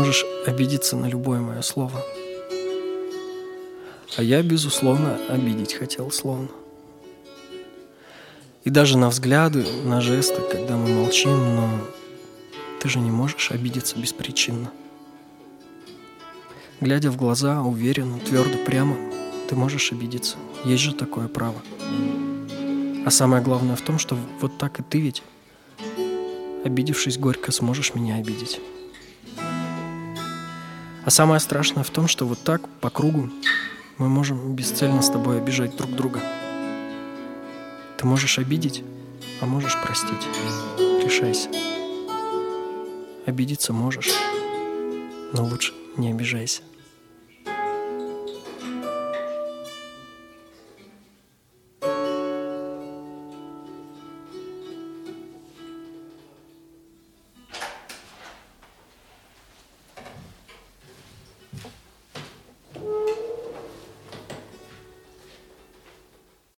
можешь обидеться на любое мое слово. А я, безусловно, обидеть хотел словно. И даже на взгляды, на жесты, когда мы молчим, но ты же не можешь обидеться беспричинно. Глядя в глаза, уверенно, твердо, прямо, ты можешь обидеться. Есть же такое право. А самое главное в том, что вот так и ты ведь, обидевшись горько, сможешь меня обидеть. А самое страшное в том, что вот так, по кругу, мы можем бесцельно с тобой обижать друг друга. Ты можешь обидеть, а можешь простить. Решайся. Обидеться можешь, но лучше не обижайся.